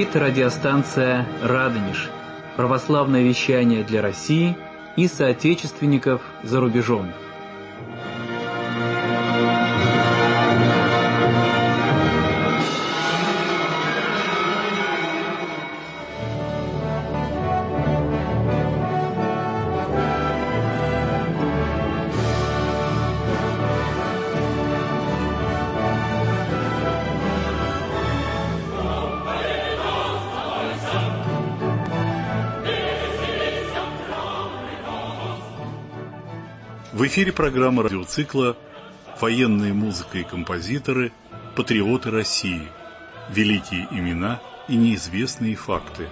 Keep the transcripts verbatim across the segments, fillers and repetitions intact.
говорит радиостанция «Радонеж», православное вещание для России и соотечественников за рубежом. В эфире программа радиоцикла «Военная музыка и композиторы. Патриоты России. Великие имена и неизвестные факты».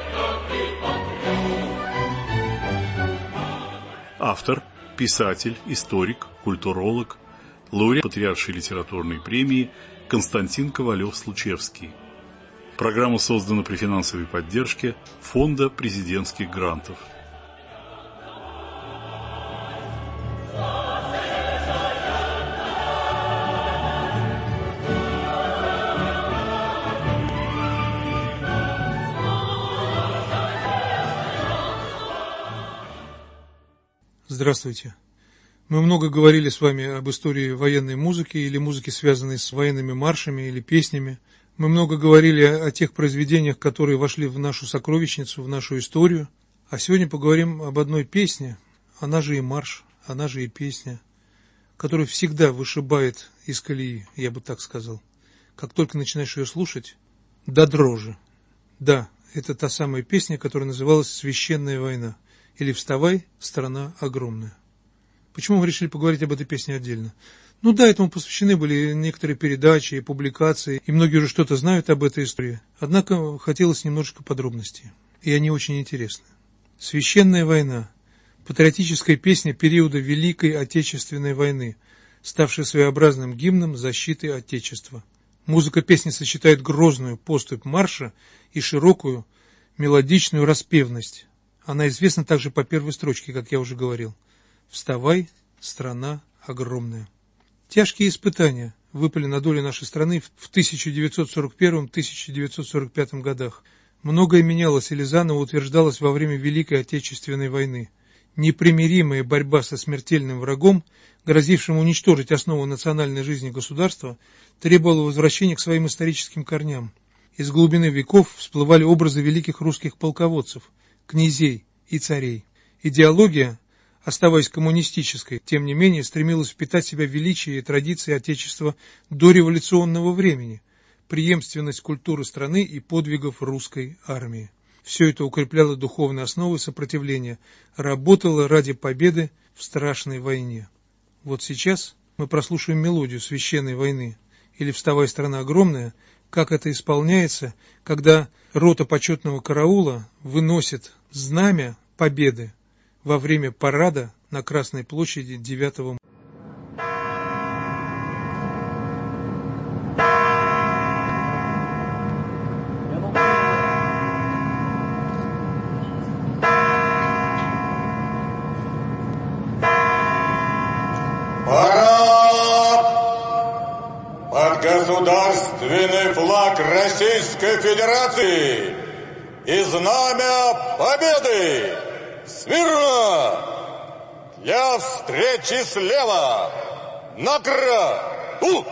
Автор, писатель, историк, культуролог, лауреат Патриаршей литературной премии Константин Ковалев-Случевский. Программа создана при финансовой поддержке Фонда президентских грантов. Здравствуйте. Мы много говорили с вами об истории военной музыки или музыки, связанной с военными маршами или песнями. Мы много говорили о тех произведениях, которые вошли в нашу сокровищницу, в нашу историю. А сегодня поговорим об одной песне, она же и марш, она же и песня, которая всегда вышибает из колеи, я бы так сказал. Как только начинаешь ее слушать, до дрожи. Да, это та самая песня, которая называлась «Священная война». Или «Вставай, страна огромная». Почему мы решили поговорить об этой песне отдельно? Ну да, этому посвящены были некоторые передачи и публикации, и многие уже что-то знают об этой истории. Однако хотелось немножечко подробностей, и они очень интересны. «Священная война» – патриотическая песня периода Великой Отечественной войны, ставшая своеобразным гимном защиты Отечества. Музыка песни сочетает грозную поступь марша и широкую мелодичную распевность. Она известна также по первой строчке, как я уже говорил. «Вставай, страна огромная». Тяжкие испытания выпали на долю нашей страны в тысяча девятьсот сорок первом — тысяча девятьсот сорок пятом годах. Многое менялось или заново утверждалось во время Великой Отечественной войны. Непримиримая борьба со смертельным врагом, грозившим уничтожить основу национальной жизни государства, требовала возвращения к своим историческим корням. Из глубины веков всплывали образы великих русских полководцев, князей и царей. Идеология, оставаясь коммунистической, тем не менее стремилась впитать в себя величие и традиции Отечества дореволюционного времени, преемственность культуры страны и подвигов русской армии. Все это укрепляло духовные основы сопротивления, работало ради победы в страшной войне. Вот сейчас мы прослушаем мелодию «Священной войны» или «Вставай, страна огромная», как это исполняется, когда рота почетного караула выносит знамя победы во время парада на Красной площади девятого мая. Государственный флаг Российской Федерации и знамя победы! Смирно! Для встречи слева! Награду!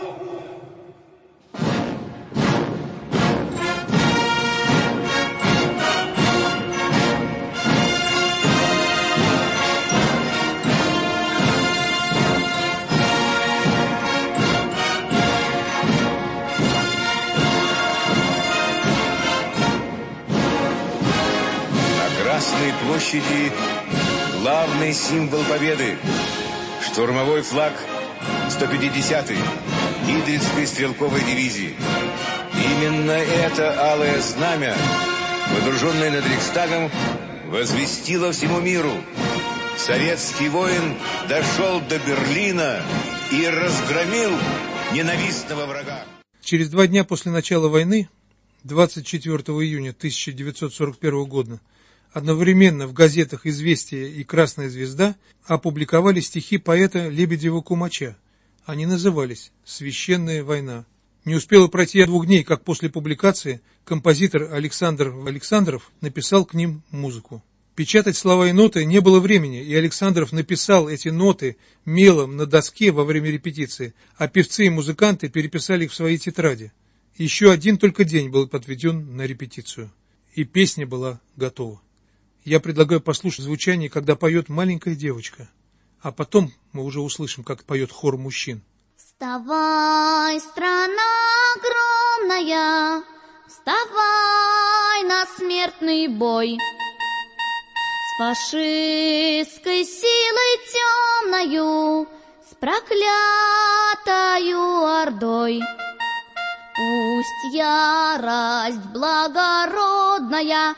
Красной площади главный символ победы – штурмовой флаг сто пятидесятой Идрицкой стрелковой дивизии. Именно это алое знамя, водруженное над Рейхстагом, возвестило всему миру: советский воин дошел до Берлина и разгромил ненавистного врага. Через два дня после начала войны, двадцать четвёртого июня тысяча девятьсот сорок первого года, одновременно в газетах «Известия» и «Красная звезда» опубликовали стихи поэта Лебедева-Кумача. Они назывались «Священная война». Не успело пройти двух дней, как после публикации композитор Александр Александров написал к ним музыку. Печатать слова и ноты не было времени, и Александров написал эти ноты мелом на доске во время репетиции, а певцы и музыканты переписали их в свои тетради. Еще один только день был подведен на репетицию, и песня была готова. Я предлагаю послушать звучание, когда поет маленькая девочка, а потом мы уже услышим, как поет хор мужчин. Вставай, страна огромная, вставай на смертный бой. С фашистской силой темною, с проклятою ордой. Пусть ярость благородная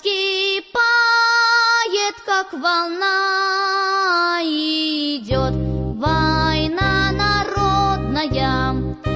вскипает, как волна, идет война народная,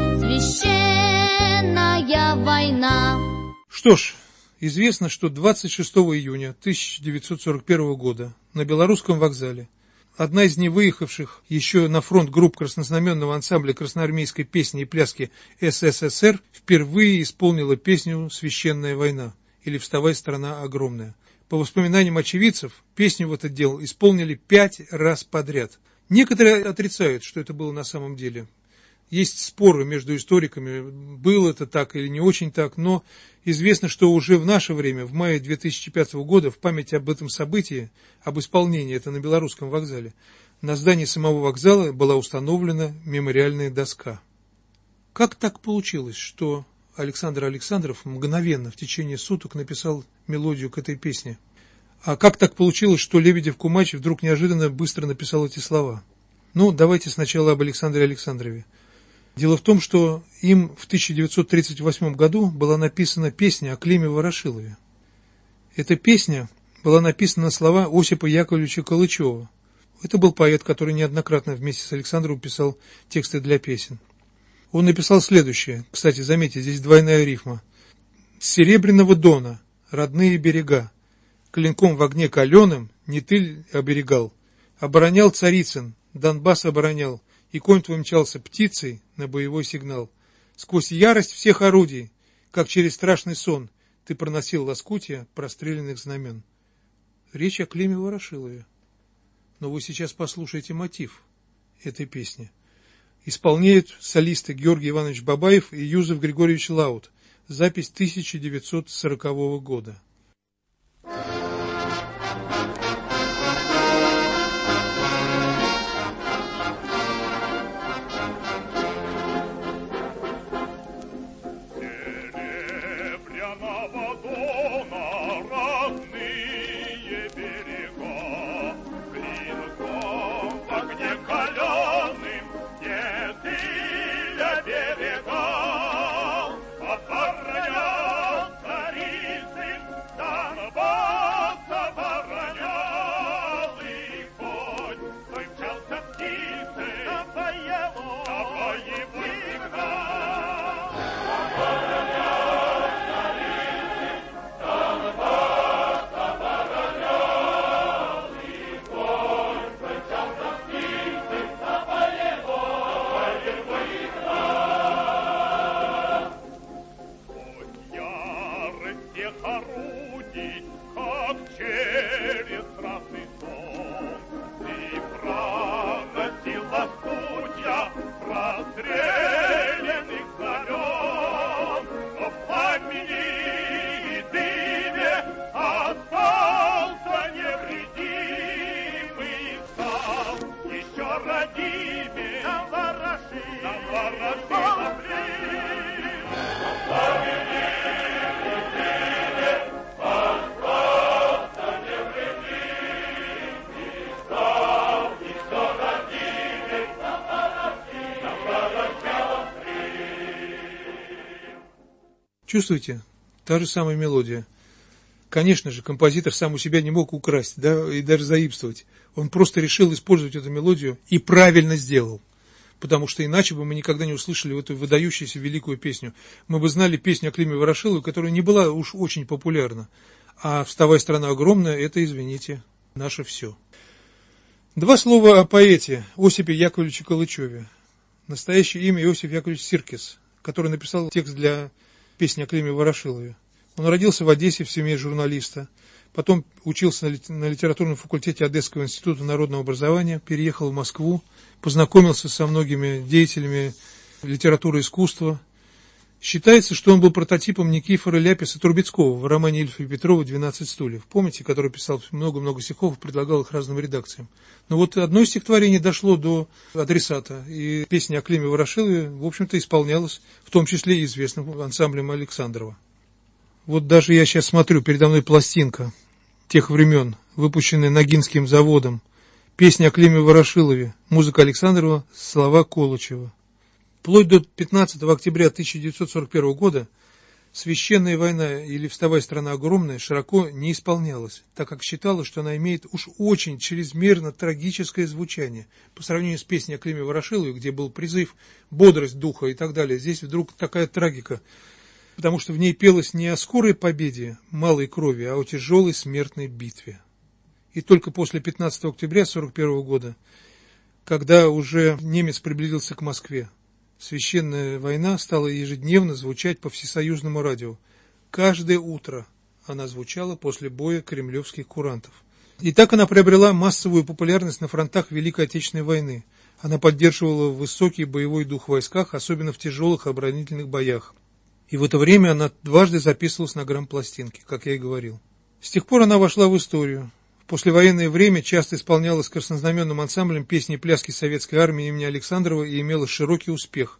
священная война. Что ж, известно, что двадцать шестого июня тысяча девятьсот сорок первого года на Белорусском вокзале одна из невыехавших еще на фронт групп краснознаменного ансамбля красноармейской песни и пляски СССР впервые исполнила песню «Священная война» или «Вставай, страна огромная». По воспоминаниям очевидцев, песню в этот дел исполнили пять раз подряд. Некоторые отрицают, что это было на самом деле. Есть споры между историками, было это так или не очень так, но известно, что уже в наше время, в мае две тысячи пятого года, в память об этом событии, об исполнении это на Белорусском вокзале, на здании самого вокзала была установлена мемориальная доска. Как так получилось, что Александр Александров мгновенно в течение суток написал мелодию к этой песне? А как так получилось, что Лебедев-Кумач вдруг неожиданно быстро написал эти слова? Ну, давайте сначала об Александре Александрове. Дело в том, что им в тысяча девятьсот тридцать восьмом году была написана песня о Климе Ворошилове. Эта песня была написана на слова Осипа Яковлевича Калычева. Это был поэт, который неоднократно вместе с Александровым писал тексты для песен. Он написал следующее. Кстати, заметьте, здесь двойная рифма. «С Серебряного Дона, родные берега, клинком в огне каленым не ты оберегал, оборонял Царицын, Донбасс оборонял, и конь твой мчался птицей на боевой сигнал. Сквозь ярость всех орудий, как через страшный сон, ты проносил лоскутья простреленных знамен». Речь о Климе Ворошилове. Но вы сейчас послушайте мотив этой песни. Исполняют солисты Георгий Иванович Бабаев и Юзеф Григорьевич Лаут. Запись тысяча девятьсот сорокового года. Чувствуете? Та же самая мелодия. Конечно же, композитор сам у себя не мог украсть, да, и даже заимствовать. Он просто решил использовать эту мелодию и правильно сделал. Потому что иначе бы мы никогда не услышали эту выдающуюся великую песню. Мы бы знали песню о Климе Ворошилове, которая не была уж очень популярна. А «Вставай, страна огромная» — это, извините, наше все. Два слова о поэте Осипе Яковлевиче Калычеве. Настоящее имя Иосиф Яковлевич Сиркис. который написал текст для песни о Климе Ворошилове. Он родился в Одессе в семье журналиста, потом учился на литературном факультете Одесского института народного образования, переехал в Москву, познакомился со многими деятелями литературы и искусства. Считается, что он был прототипом Никифора Ляписа Трубецкого в романе Ильфа и Петрова «двенадцать стульев». Помните, который писал много-много стихов и предлагал их разным редакциям. Но вот одно из стихотворений дошло до адресата, и песня о Климе Ворошилове, в общем-то, исполнялась, в том числе и известным ансамблем Александрова. Вот даже я сейчас смотрю, передо мной пластинка тех времен, выпущенная Ногинским заводом. Песня о Климе Ворошилове, музыка Александрова, слова Колычева. Вплоть до пятнадцатого октября тысяча девятьсот сорок первого года «Священная война» или «Вставай, страна огромная» широко не исполнялась, так как считалось, что она имеет уж очень чрезмерно трагическое звучание. По сравнению с песней о Климе Ворошилове, где был призыв, бодрость духа и так далее, здесь вдруг такая трагика, потому что в ней пелось не о скорой победе, малой крови, а о тяжелой смертной битве. И только после пятнадцатого октября сорок первого года, когда уже немец приблизился к Москве, «Священная война» стала ежедневно звучать по всесоюзному радио. Каждое утро она звучала после боя кремлевских курантов. И так она приобрела массовую популярность на фронтах Великой Отечественной войны. Она поддерживала высокий боевой дух в войсках, особенно в тяжелых оборонительных боях. И в это время она дважды записывалась на грампластинке, как я и говорил. С тех пор она вошла в историю. В послевоенное время часто исполнялась краснознаменным ансамблем песни и пляски советской армии имени Александрова и имела широкий успех,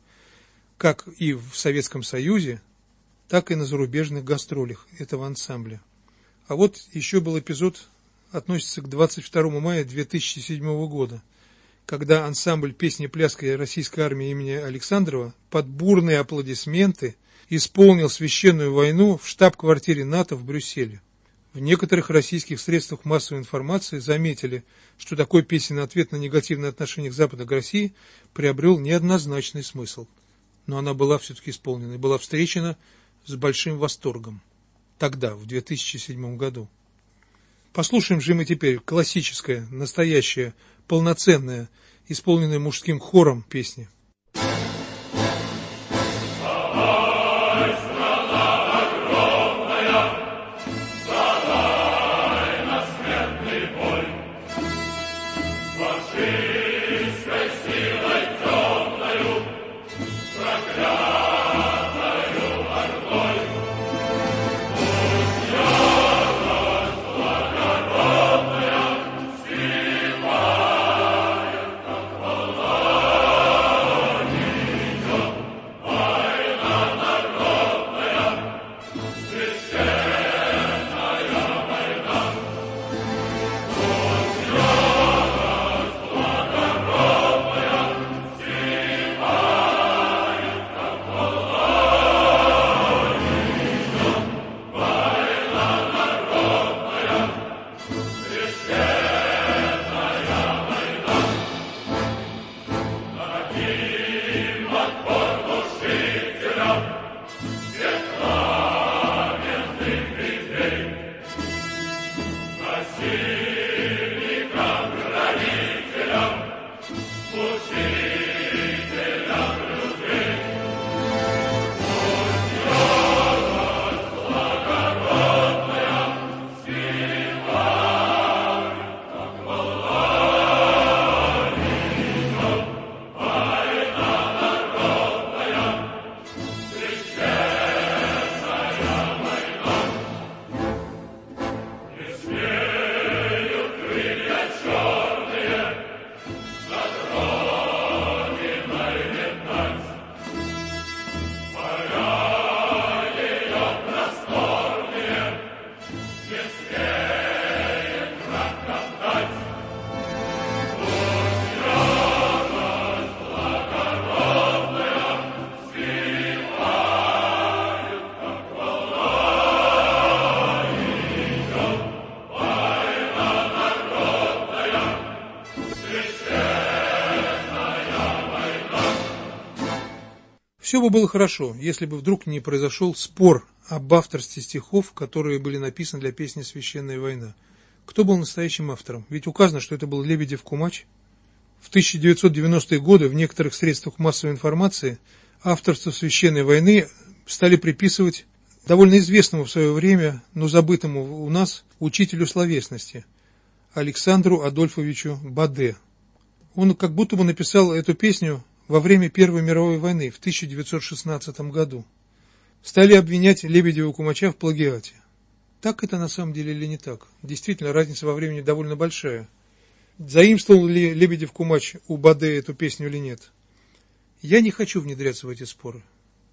как и в Советском Союзе, так и на зарубежных гастролях этого ансамбля. А вот еще был эпизод, относится к двадцать второму мая две тысячи седьмого года, когда ансамбль песни и пляски российской армии имени Александрова под бурные аплодисменты исполнил «Священную войну» в штаб-квартире НАТО в Брюсселе. В некоторых российских средствах массовой информации заметили, что такой песенный ответ на негативное отношение к Западу к России приобрел неоднозначный смысл. Но она была все-таки исполнена и была встречена с большим восторгом. Тогда, в две тысячи седьмом году. Послушаем же мы теперь классическое, настоящее, полноценное, исполненное мужским хором песни. Все бы было хорошо, если бы вдруг не произошел спор об авторстве стихов, которые были написаны для песни «Священная война». Кто был настоящим автором? Ведь указано, что это был Лебедев Кумач. В тысяча девятьсот девяностые годы в некоторых средствах массовой информации Авторство «Священной войны» стали приписывать довольно известному в свое время, но забытому у нас учителю словесности Александру Адольфовичу Баде. Он как будто бы написал эту песню во время Первой мировой войны в тысяча девятьсот шестнадцатом году. Стали обвинять Лебедева-Кумача в плагиате. Так это на самом деле или не так? Действительно, разница во времени довольно большая. Заимствовал ли Лебедев-Кумач у Баде эту песню или нет? Я не хочу внедряться в эти споры.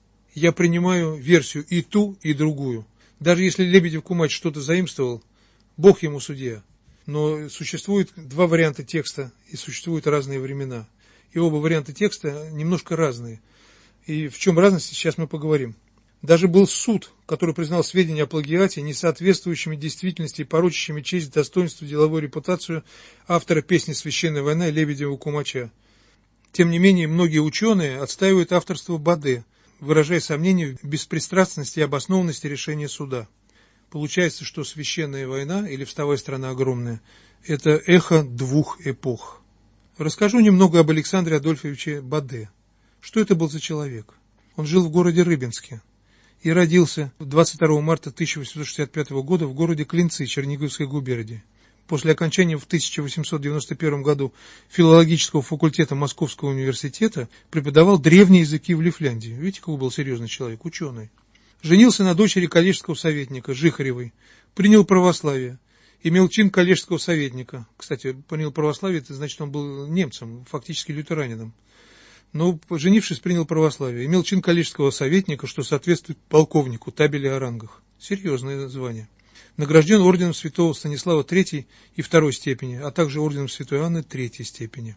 Я принимаю версию и ту, и другую. Даже если Лебедев-Кумач что-то заимствовал, Бог ему судья. Но существует два варианта текста, и существуют разные времена. И оба варианта текста немножко разные. И в чем разность, сейчас мы поговорим. Даже был суд, который признал сведения о плагиате несоответствующими действительности и порочащими честь, достоинству, деловую репутацию автора песни «Священная война» Лебедева-Кумача. Тем не менее, многие ученые отстаивают авторство Баде, выражая сомнения в беспристрастности и обоснованности решения суда. Получается, что «Священная война» или «Вставай, страна огромная» – это эхо двух эпох. Расскажу немного об Александре Адольфовиче Баде. Что это был за человек? Он жил в городе Рыбинске и родился двадцать второго марта тысяча восемьсот шестьдесят пятого года в городе Клинцы Черниговской губернии. После окончания в тысяча восемьсот девяносто первом году филологического факультета Московского университета преподавал древние языки в Лифляндии. Видите, какой был серьезный человек, ученый. Женился на дочери коллежского советника Жихаревой, принял православие, имел чин коллежского советника. Кстати, принял православие, это значит, он был немцем, фактически лютеранином. Но, женившись, принял православие, имел чин коллежского советника, что соответствует полковнику, табели о рангах. Серьезное звание. Награжден орденом святого Станислава третьей и второй степени, а также орденом святой Анны третьей степени.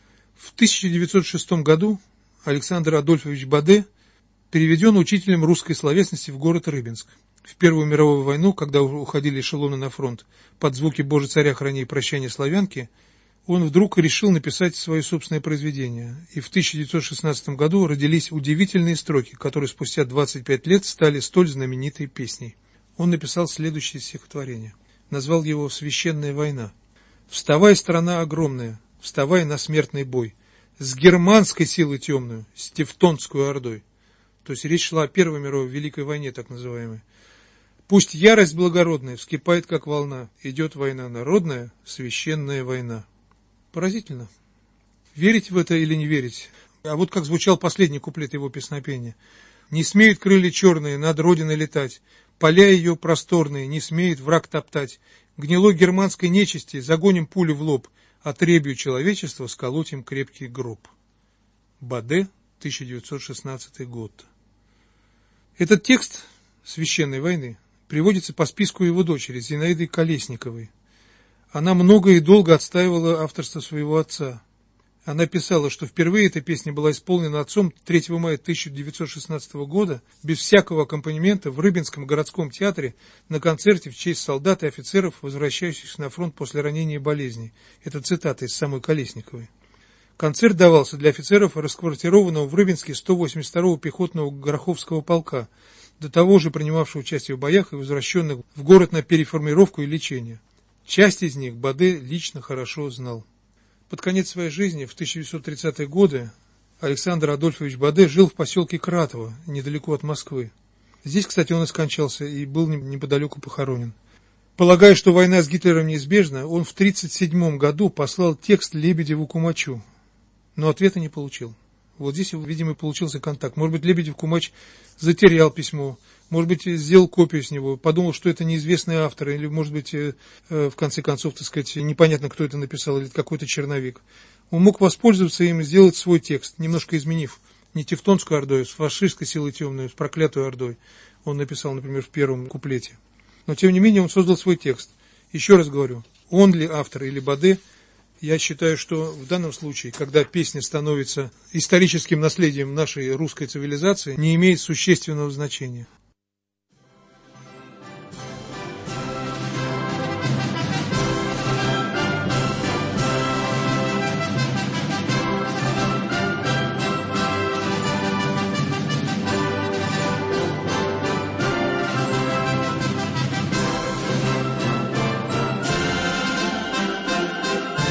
В тысяча девятьсот шестом году Александр Адольфович Баде переведен учителем русской словесности в город Рыбинск. В Первую мировую войну, когда уходили эшелоны на фронт под звуки «Боже, царя храни» и «Прощание славянки», он вдруг решил написать свое собственное произведение. И в тысяча девятьсот шестнадцатом году родились удивительные строки, которые спустя двадцать пять лет стали столь знаменитой песней. Он написал следующее стихотворение. Назвал его «Священная война». «Вставай, страна огромная, вставай на смертный бой, с германской силой темную, с Тевтонскую ордой». То есть речь шла о Первой мировой Великой войне, так называемой. «Пусть ярость благородная вскипает, как волна, идет война народная, священная война». Поразительно. Верить в это или не верить? А вот как звучал последний куплет его песнопения. «Не смеют крылья черные над родиной летать, поля ее просторные не смеет враг топтать. Гнилой германской нечисти загоним пулю в лоб, отребью человечества сколотим крепкий гроб». Баде, тысяча девятьсот шестнадцатый год. Этот текст «Священной войны» приводится по списку его дочери Зинаиды Колесниковой. Она много и долго отстаивала авторство своего отца. Она писала, что впервые эта песня была исполнена отцом третьего мая тысяча девятьсот шестнадцатого года без всякого аккомпанемента в Рыбинском городском театре на концерте в честь солдат и офицеров, возвращающихся на фронт после ранения и болезни. Это цитата из самой Колесниковой. Концерт давался для офицеров, расквартированного в Рыбинске сто восемьдесят второго пехотного Гороховского полка, до того же принимавшего участие в боях и возвращенных в город на переформировку и лечение. Часть из них Баде лично хорошо знал. Под конец своей жизни, в тысяча девятьсот тридцатые годы, Александр Адольфович Баде жил в поселке Кратово, недалеко от Москвы. Здесь, кстати, он и скончался и был неподалеку похоронен. Полагая, что война с Гитлером неизбежна, он в тридцать седьмом году послал текст Лебедеву-Кумачу, но ответа не получил. Вот здесь, видимо, получился контакт. Может быть, Лебедев-Кумач затерял письмо, может быть, сделал копию с него, подумал, что это неизвестный автор, или, может быть, в конце концов, так сказать, непонятно, кто это написал, или какой-то черновик. Он мог воспользоваться им и сделать свой текст, немножко изменив. Не Тевтонскую ордой, а с фашистской силой темной, с проклятой ордой. Он написал, например, в первом куплете. Но, тем не менее, он создал свой текст. Еще раз говорю, он ли автор или Баде, я считаю, что в данном случае, когда песня становится историческим наследием нашей русской цивилизации, не имеет существенного значения.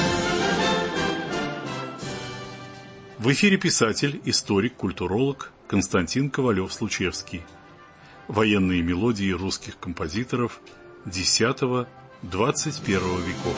В эфире писатель, историк, культуролог Константин Ковалев-Случевский. Военные мелодии русских композиторов десятого-двадцать первого веков.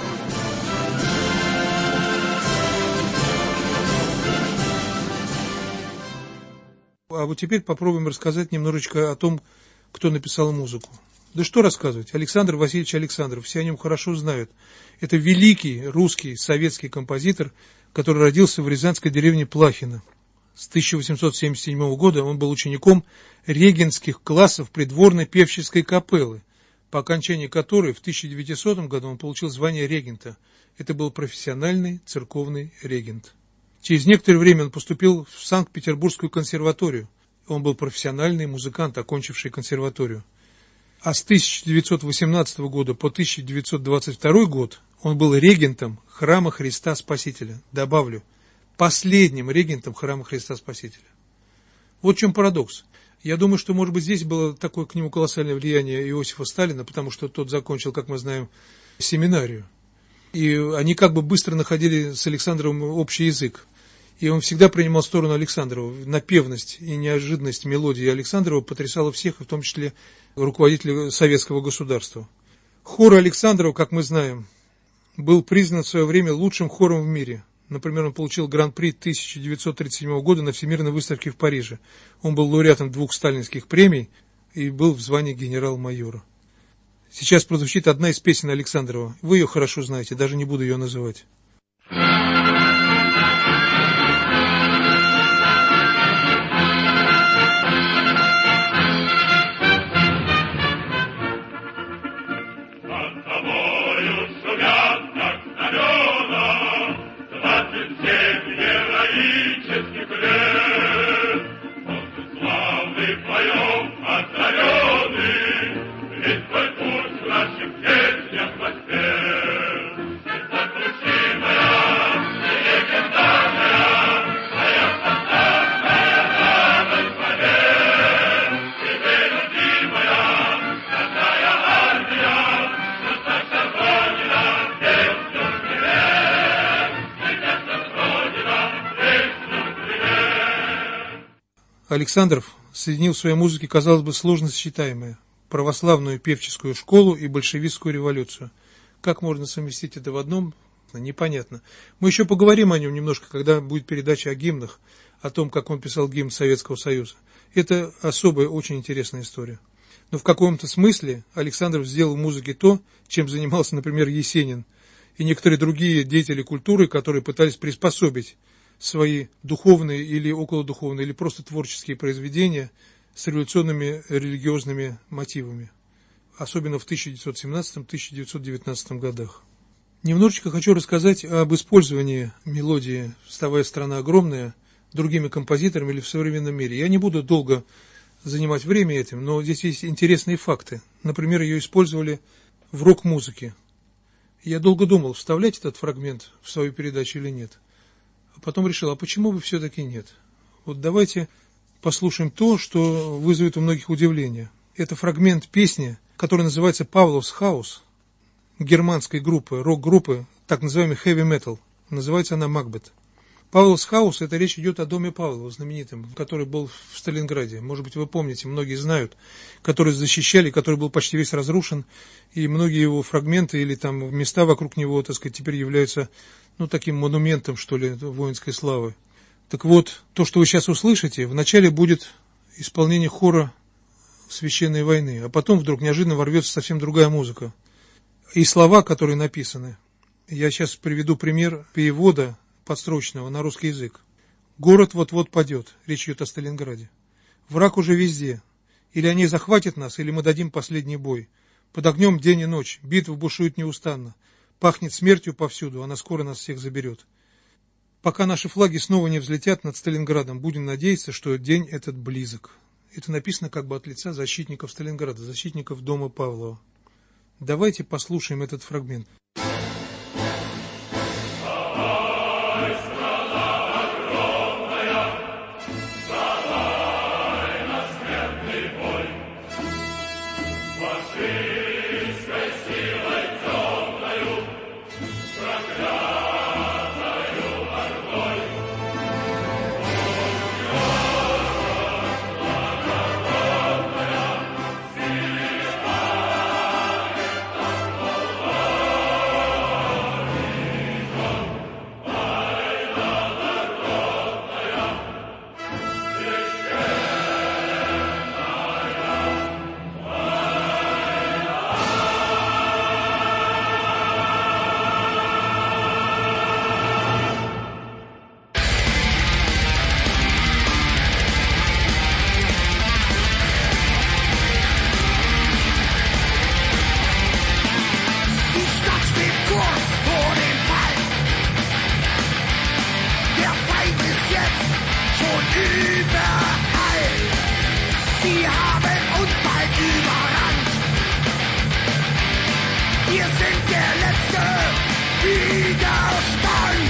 А вот теперь попробуем рассказать немножечко о том, кто написал музыку. Да что рассказывать? Александр Васильевич Александров, все о нем хорошо знают. Это великий русский советский композитор, который родился в рязанской деревне Плахино. С тысяча восемьсот семьдесят седьмого года он был учеником регентских классов придворной певческой капеллы, по окончании которой в тысяча девятисотом году он получил звание регента. Это был профессиональный церковный регент. Через некоторое время он поступил в Санкт-Петербургскую консерваторию. Он был профессиональный музыкант, окончивший консерваторию. А с тысяча девятьсот восемнадцатого года по тысяча девятьсот двадцать второй год он был регентом храма Христа Спасителя. Добавлю, последним регентом храма Христа Спасителя. Вот в чем парадокс. Я думаю, что, может быть, здесь было такое к нему колоссальное влияние Иосифа Сталина, потому что тот закончил, как мы знаем, семинарию. И они как бы быстро находили с Александровым общий язык. И он всегда принимал сторону Александрова. Напевность и неожиданность мелодии Александрова потрясала всех, в том числе руководителей советского государства. Хор Александрова, как мы знаем, был признан в свое время лучшим хором в мире. Например, он получил гран-при тысяча девятьсот тридцать седьмого года на Всемирной выставке в Париже. Он был лауреатом двух сталинских премий и был в звании генерал-майора. Сейчас прозвучит одна из песен Александрова. Вы ее хорошо знаете, даже не буду ее называть. Александров соединил в своей музыке, казалось бы, сложно сочетаемое: православную певческую школу и большевистскую революцию. Как можно совместить это в одном, непонятно. Мы еще поговорим о нем немножко, когда будет передача о гимнах, о том, как он писал гимн Советского Союза. Это особая, очень интересная история. Но в каком-то смысле Александров сделал в музыке то, чем занимался, например, Есенин и некоторые другие деятели культуры, которые пытались приспособить свои духовные или околодуховные, или просто творческие произведения с революционными религиозными мотивами, особенно в тысяча девятьсот семнадцатом — тысяча девятьсот девятнадцатом годах. Немножечко хочу рассказать об использовании мелодии «Вставая, страна огромная» другими композиторами или в современном мире. Я не буду долго занимать время этим, но здесь есть интересные факты. Например, ее использовали в рок-музыке. Я долго думал, вставлять этот фрагмент в свою передачу или нет. А потом решил, а почему бы все-таки нет? Вот давайте послушаем то, что вызовет у многих удивление. Это фрагмент песни, которая называется «Pavlov's House», германской группы, рок-группы, так называемый heavy metal. Называется она «Макбет». Pavlov's House — это речь идет о доме Павлова, знаменитом, который был в Сталинграде. Может быть, вы помните, многие знают, который защищали, который был почти весь разрушен, и многие его фрагменты или там места вокруг него, так сказать, теперь являются, ну, таким монументом, что ли, воинской славы. Так вот, то, что вы сейчас услышите, вначале будет исполнение хора священной войны, а потом вдруг неожиданно ворвется совсем другая музыка. И слова, которые написаны. Я сейчас приведу пример перевода подстрочного на русский язык. «Город вот-вот падет», речь идет о Сталинграде. «Враг уже везде. Или они захватят нас, или мы дадим последний бой. Под огнем день и ночь, битва бушует неустанно. Пахнет смертью повсюду, она скоро нас всех заберет. Пока наши флаги снова не взлетят над Сталинградом, будем надеяться, что день этот близок». Это написано как бы от лица защитников Сталинграда, защитников дома Павлова. Давайте послушаем этот фрагмент. Wir sind der letzte Widerstand.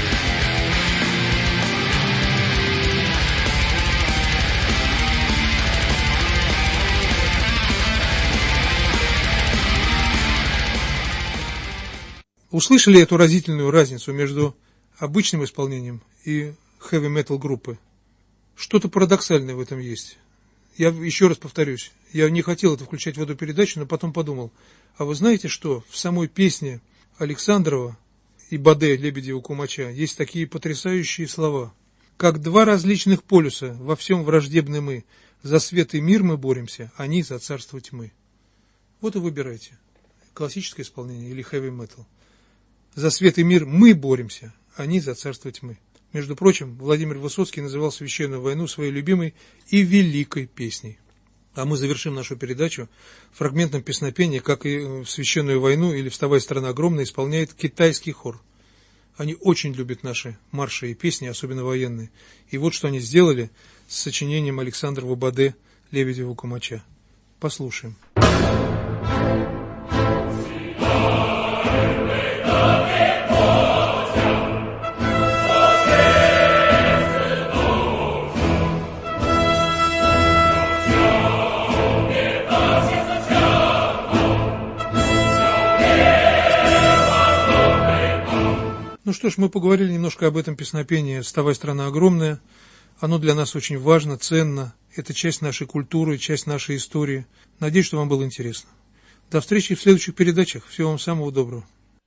Услышали эту разительную разницу между обычным исполнением и хэви-метал группы? Что-то парадоксальное в этом есть. Я еще раз повторюсь, я не хотел это включать в эту передачу, но потом подумал, а вы знаете, что в самой песне Александрова и Баде Лебедева-Кумача есть такие потрясающие слова. Как два различных полюса, во всем враждебны мы, за свет и мир мы боремся, они за царство тьмы. Вот и выбирайте, классическое исполнение или хэви-метал. За свет и мир мы боремся, они за царство тьмы. Между прочим, Владимир Высоцкий называл священную войну своей любимой и великой песней. А мы завершим нашу передачу фрагментом песнопения, как и в священную войну или «Вставай, страна огромная» исполняет китайский хор. Они очень любят наши марши и песни, особенно военные. И вот что они сделали с сочинением Александрова Баде Лебедева-Кумача. Послушаем. Ну что ж, мы поговорили немножко об этом песнопении «Вставай, страна огромная». Оно для нас очень важно, ценно. Это часть нашей культуры, часть нашей истории. Надеюсь, что вам было интересно. До встречи в следующих передачах. Всего вам самого доброго.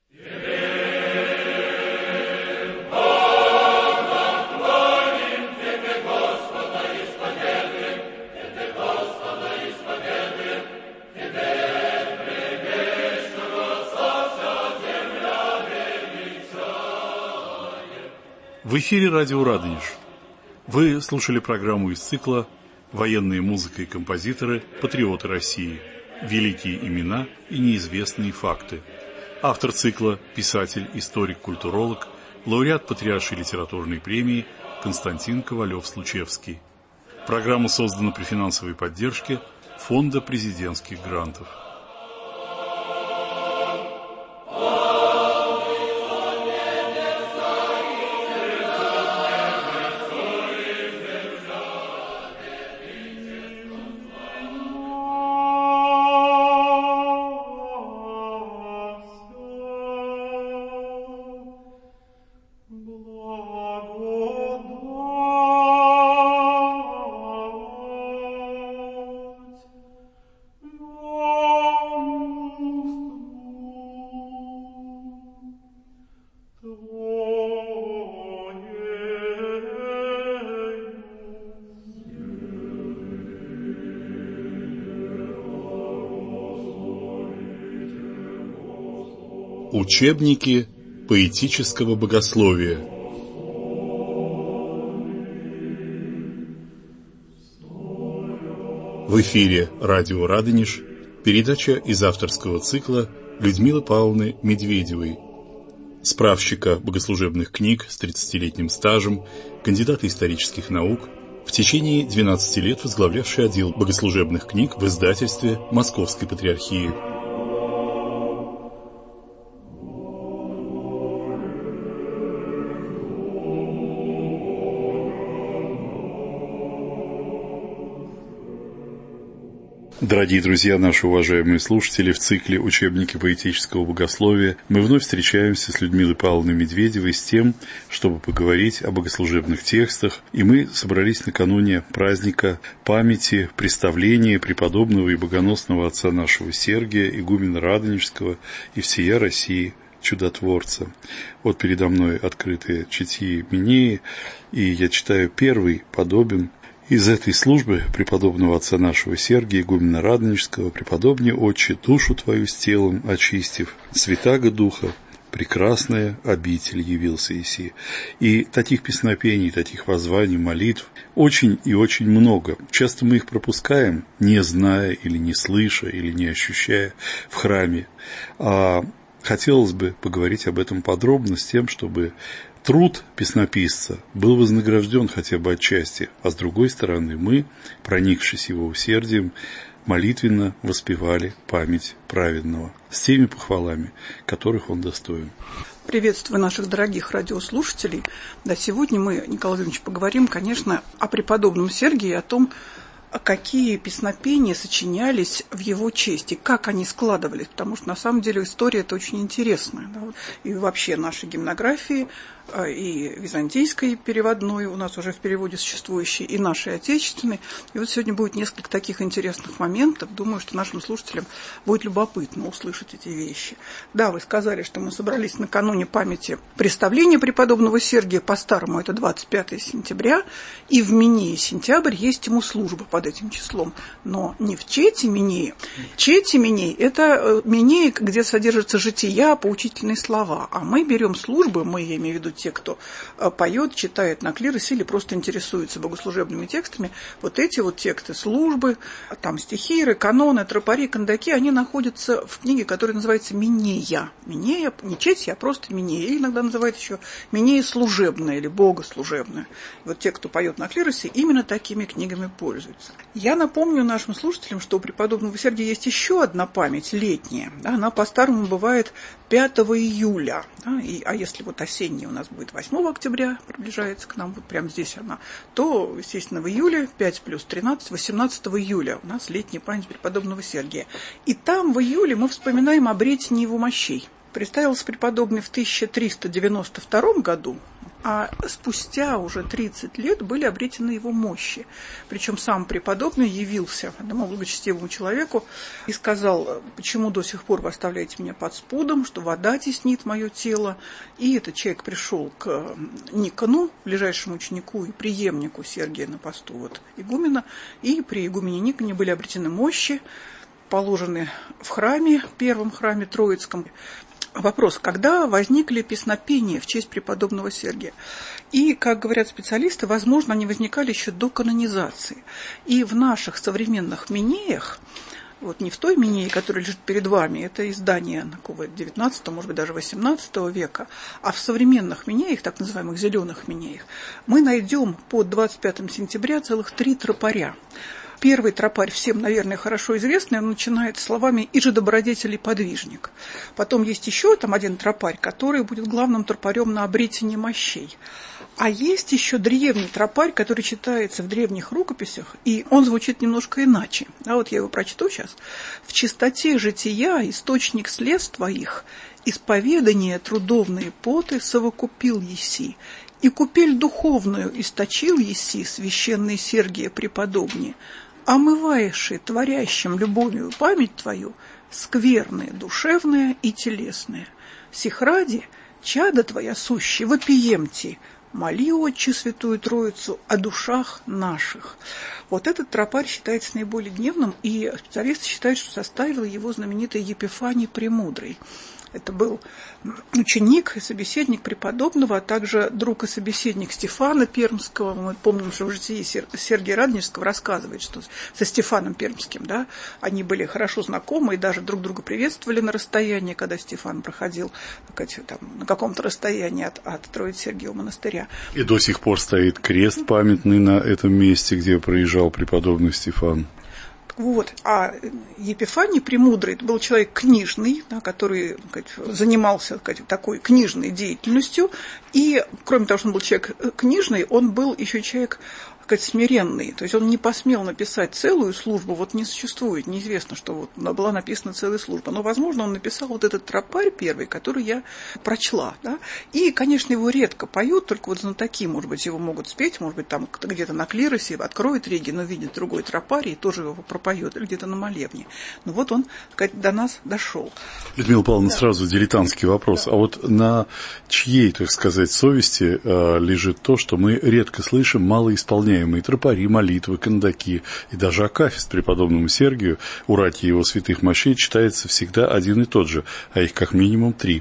В эфире радио «Радонеж». Вы слушали программу из цикла «Военная музыка и композиторы, патриоты России. Великие имена и неизвестные факты». Автор цикла – писатель, историк, культуролог, лауреат Патриаршей литературной премии Константин Ковалев-Случевский. Программа создана при финансовой поддержке Фонда президентских грантов. Учебники поэтического богословия. В эфире радио «Радонеж» передача из авторского цикла Людмилы Павловны Медведевой, справщика богослужебных книг с тридцатилетним стажем, кандидата исторических наук, в течение двенадцати лет возглавлявший отдел богослужебных книг в издательстве Московской Патриархии. Дорогие друзья, наши уважаемые слушатели, в цикле «Учебники поэтического богословия» мы вновь встречаемся с Людмилой Павловной Медведевой с тем, чтобы поговорить о богослужебных текстах. И мы собрались накануне праздника памяти представления преподобного и богоносного отца нашего Сергия, игумена Радонежского и всея России чудотворца. Вот передо мной открытые читьи Минеи, и я читаю первый подобен из этой службы преподобного отца нашего Сергия, игумена Радонежского: «Преподобне отче, душу твою с телом очистив, святаго духа, прекрасная обитель явился иси». И таких песнопений, таких воззваний, молитв очень и очень много. Часто мы их пропускаем, не зная или не слыша, или не ощущая в храме. А хотелось бы поговорить об этом подробно с тем, чтобы труд песнописца был вознагражден хотя бы отчасти, а с другой стороны мы, проникшись его усердием, молитвенно воспевали память праведного с теми похвалами, которых он достоин. Приветствую наших дорогих радиослушателей. Да, сегодня мы, Николай Владимирович, поговорим, конечно, о преподобном Сергии, о том, какие песнопения сочинялись в его честь и как они складывались, потому что на самом деле история это очень интересная. Да? И вообще наши гимнографии, и византийской переводной, у нас уже в переводе существующей, и нашей отечественной. И вот сегодня будет несколько таких интересных моментов. Думаю, что нашим слушателям будет любопытно услышать эти вещи. Да, вы сказали, что мы собрались накануне памяти представления преподобного Сергия, по-старому это двадцать пятое сентября, и в Минее сентябрь есть ему служба под этим числом, но не в Чете Минее. Чете Миней – это Минея, где содержатся жития, поучительные слова, а мы берем службы, мы, я имею в виду те, кто поет, читает на клиросе или просто интересуется богослужебными текстами, вот эти вот тексты службы, там стихиры, каноны, тропари, кандаки, они находятся в книге, которая называется Минея. Минея, не Чети, а просто Минея. Или иногда называют еще Минея служебная или богослужебная. Вот те, кто поет на клиросе, именно такими книгами пользуются. Я напомню нашим слушателям, что у преподобного Сергия есть еще одна память летняя. Да, она по-старому бывает пятого июля. Да, и, а если вот осенняя у нас будет восьмого октября, приближается к нам, вот прямо здесь она, то, естественно, в июле, пять плюс тринадцать, восемнадцатого июля у нас летняя память преподобного Сергия. И там в июле мы вспоминаем о бретине его мощей. Представился преподобный в тысяча триста девяносто втором году, а спустя уже тридцать лет были обретены его мощи. Причем сам преподобный явился одному благочестивому человеку и сказал: почему до сих пор вы оставляете меня под спудом, что вода теснит мое тело. И этот человек пришел к Никону, ближайшему ученику и преемнику Сергия на посту вот игумена, и при игумене Никоне были обретены мощи, положены в храме, первом храме Троицком. Вопрос, когда возникли песнопения в честь преподобного Сергия? И, как говорят специалисты, возможно, они возникали еще до канонизации. И в наших современных Минеях, вот не в той Минее, которая лежит перед вами, это издание девятнадцатого, может быть, даже восемнадцатого века, а в современных Минеях, так называемых зеленых Минеях, мы найдем под двадцать пятого сентября целых три тропаря. Первый тропарь всем, наверное, хорошо известный, он начинает словами «И же добродетель и подвижник». Потом есть еще там один тропарь, который будет главным тропарем на обретении мощей. А есть еще древний тропарь, который читается в древних рукописях, и он звучит немножко иначе. А вот я его прочту сейчас. «В чистоте жития источник слез твоих, исповедание трудовные поты совокупил еси, и купель духовную источил еси, священный Сергия преподобнее, омываеши творящим любовью память твою, скверное, душевное и телесное. Сих ради, чадо твоя сущий, вопиемти, моли, Отче, Святую Троицу о душах наших». Вот этот тропарь считается наиболее гневным, и специалисты считают, что составил его знаменитый Епифаний Премудрый. Это был ученик и собеседник преподобного, а также друг и собеседник Стефана Пермского. Мы помним, что в житии Сергия Радонежского рассказывает, что со Стефаном Пермским, да, они были хорошо знакомы и даже друг друга приветствовали на расстоянии, когда Стефан проходил там, на каком-то расстоянии от, от Троиц-Сергиева монастыря. И до сих пор стоит крест памятный на этом месте, где проезжал преподобный Стефан. Вот. А Епифаний Премудрый был человек книжный, да, который, так сказать, занимался, так сказать, такой книжной деятельностью. И, кроме того, что он был человек книжный, он был еще человек, так сказать, смиренный. То есть он не посмел написать целую службу, вот не существует, неизвестно, что вот была написана целая служба. Но, возможно, он написал вот этот тропарь первый, который я прочла. Да? И, конечно, его редко поют, только вот знатоки, может быть, его могут спеть, может быть, там где-то на клиросе откроет реги, но видит другой тропарь и тоже его пропоет, или где-то на молебне. Но вот он, так сказать, до нас дошел. Людмила Павловна, да. Сразу дилетантский вопрос. Да. А вот на чьей, так сказать, совести э, лежит то, что мы редко слышим малоисполняемые тропари, молитвы, кандаки и даже акафист преподобному Сергию, уратье его святых мощей, читается всегда один и тот же, а их как минимум три.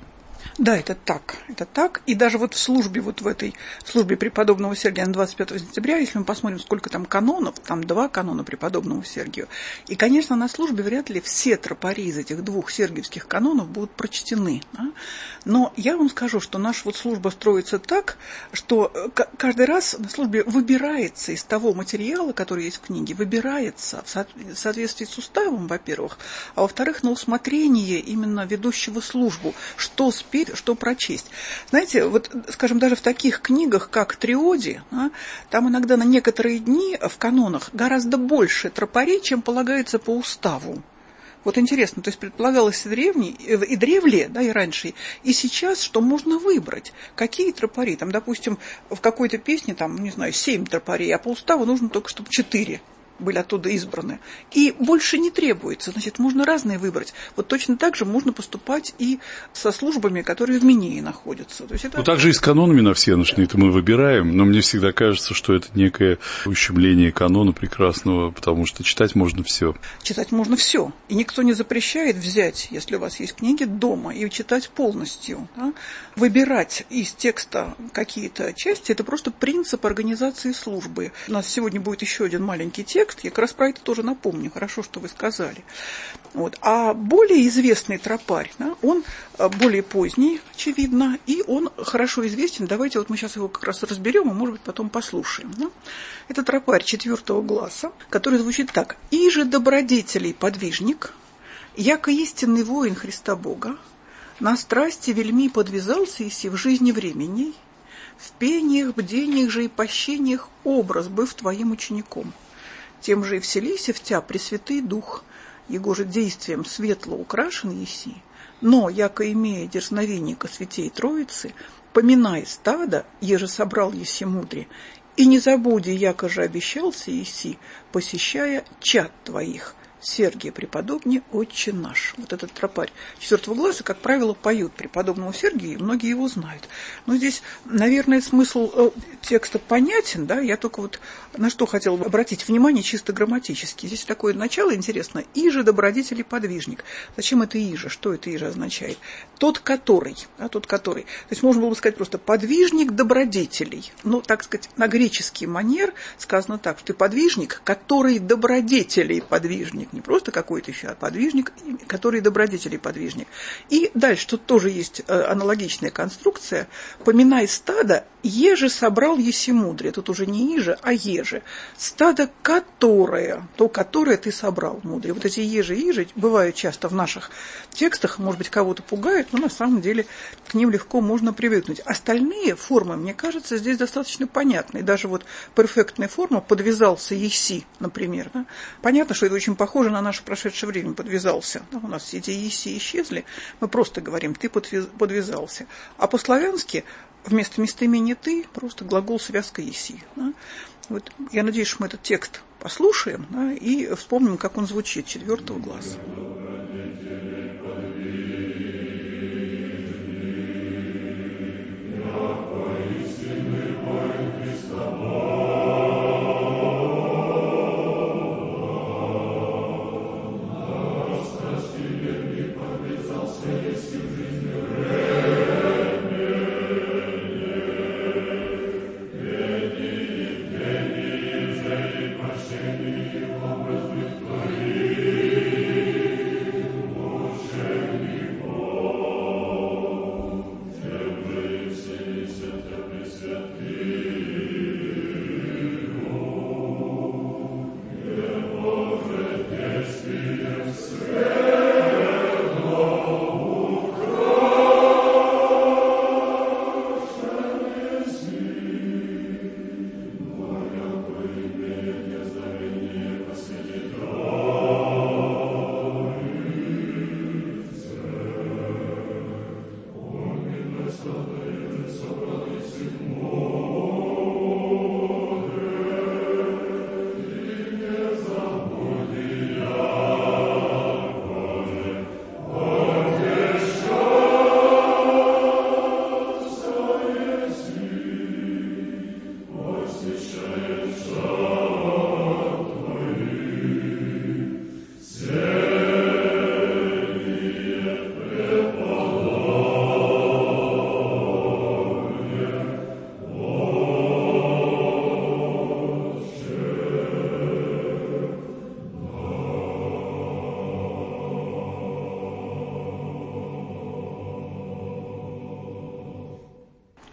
Да, это так, это так. И даже вот в службе, вот в этой службе преподобного Сергия на двадцать пятого сентября, если мы посмотрим, сколько там канонов, там два канона преподобному Сергию. И, конечно, на службе вряд ли все тропари из этих двух сергиевских канонов будут прочтены. Да? Но я вам скажу, что наша вот служба строится так, что каждый раз на службе выбирается из того материала, который есть в книге, выбирается в соответствии с уставом, во-первых, а во-вторых, на усмотрение именно ведущего службу, что спеть, что прочесть. Знаете, вот, скажем, даже в таких книгах, как Триоди, да, там иногда на некоторые дни в канонах гораздо больше тропарей, чем полагается по уставу. Вот интересно, то есть предполагалось и древней, и древле, да, и раньше, и сейчас, что можно выбрать, какие тропари. Там, допустим, в какой-то песне, там, не знаю, семь тропарей, а по уставу нужно только, чтобы четыре были оттуда избраны. И больше не требуется, значит, можно разные выбрать. Вот точно так же можно поступать и со службами, которые в Минее находятся. То есть это... Ну, также и с канонами на всенощные-то мы выбираем, но мне всегда кажется, что это некое ущемление канона прекрасного, потому что читать можно все. Читать можно все. И никто не запрещает взять, если у вас есть книги, дома и читать полностью. Да? Выбирать из текста какие-то части – это просто принцип организации службы. У нас сегодня будет еще один маленький текст. Я как раз про это тоже напомню. Хорошо, что вы сказали. Вот. А более известный тропарь, да, он более поздний, очевидно, и он хорошо известен. Давайте вот мы сейчас его как раз разберем, и, может быть, потом послушаем. Да? Это тропарь четвертого гласа, который звучит так. «Иже добродетелей подвижник, яко истинный воин Христа Бога, на страсти вельми подвязался иси в жизни времени, в пениях, бдениях же и пощениях образ быв твоим учеником. Тем же и вселися в тя Пресвятый Дух, его же действием светло украшен еси, но, яко имея дерзновение ко святей Троицы, поминай стадо, еже собрал еси мудре, и не забуди, яко же обещался еси, посещая чад твоих, Сергия преподобный, Отче наш». Вот этот тропарь четвертого гласа, как правило, поют преподобному Сергию, и многие его знают. Но здесь, наверное, смысл текста понятен, да, я только вот на что хотела обратить внимание чисто грамматически. Здесь такое начало интересно. «Иже добродетель и подвижник». Зачем это «иже»? Что это «иже» означает? Тот, который, да, тот, который. То есть можно было бы сказать просто «подвижник добродетелей». Ну, так сказать, на греческий манер сказано так, что ты подвижник, который добродетелей подвижник. Не просто какой-то еще, а подвижник, который добродетелей подвижник. И дальше тут тоже есть аналогичная конструкция. «Поминай стадо, еже собрал еси мудре». Тут уже не «иже», а «еже». Стадо, которое, то, которое ты собрал мудре. Вот эти «еже» и «иже» бывают часто в наших текстах, может быть, кого-то пугают, но на самом деле к ним легко можно привыкнуть. Остальные формы, мне кажется, здесь достаточно понятны. Даже вот перфектная форма «подвязался еси», например. Да? Понятно, что это очень похоже на наше прошедшее время «подвязался». Да, у нас все эти «еси» исчезли, мы просто говорим «ты подвязался». А по-славянски вместо местоимения «ты» просто глагол связка «еси». Да? Вот, я надеюсь, что мы этот текст послушаем, да, и вспомним, как он звучит, четвертого глаза.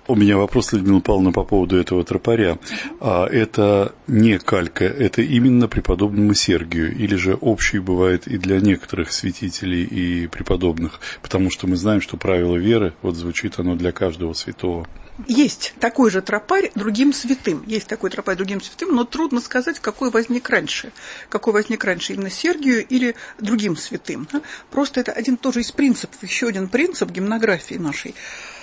У меня вопрос, Людмила Павловна, по поводу этого тропаря. А это не калька, это именно преподобному Сергию, или же общий бывает и для некоторых святителей и преподобных? Потому что мы знаем, что правило веры, вот звучит оно для каждого святого. Есть такой же тропарь другим святым. Есть такой тропарь другим святым, но трудно сказать, какой возник раньше. Какой возник раньше, именно Сергию или другим святым. Просто это один тоже из принципов, еще один принцип гимнографии нашей.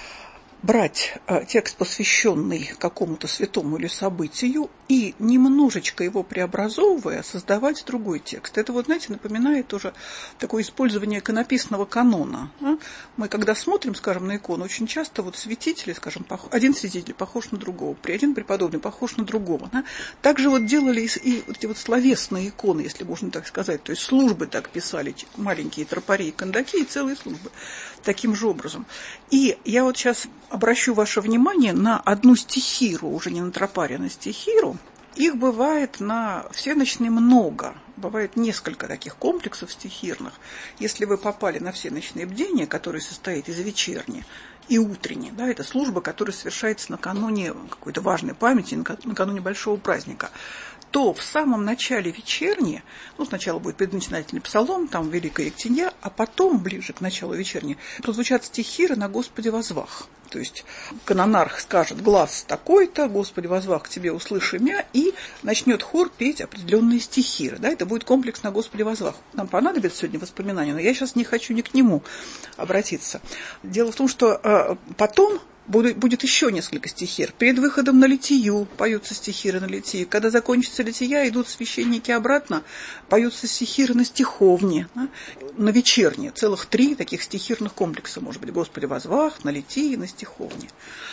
Брать э, текст, посвященный какому-то святому или событию, и немножечко его преобразовывая, создавать другой текст. Это, вот, знаете, напоминает тоже такое использование иконописного канона. А? Мы, когда смотрим, скажем, на икону, очень часто вот святители, скажем, пох... один святитель похож на другого, при один преподобный похож на другого. Да? Также вот делали и вот эти вот словесные иконы, если можно так сказать, то есть службы так писали, маленькие тропари и кондаки, и целые службы таким же образом. И я вот сейчас обращу ваше внимание на одну стихиру, уже не на тропарь, а на стихиру. Их бывает на всеночной много. Бывает несколько таких комплексов стихирных. Если вы попали на всеночные бдения, которые состоят из вечерней и утренней, да, это служба, которая совершается накануне какой-то важной памяти, накануне большого праздника, то в самом начале вечерни, ну, сначала будет предначинательный псалом, там Великая Ектенья, а потом, ближе к началу вечерни, прозвучат стихиры на Господе возвах. То есть канонарх скажет глас такой-то, Господи возвах к тебе услыши мя, и начнет хор петь определенные стихиры. Да, это будет комплекс на Господи возвах. Нам понадобится сегодня воспоминания, но я сейчас не хочу ни к нему обратиться. Дело в том, что э, потом Будет, будет еще несколько стихир. Перед выходом на литию поются стихиры на литии. Когда закончится лития, идут священники обратно, поются стихиры на стиховне, да? На вечерне. Целых три таких стихирных комплекса, может быть, Господи возвах, на литии, на стиховне.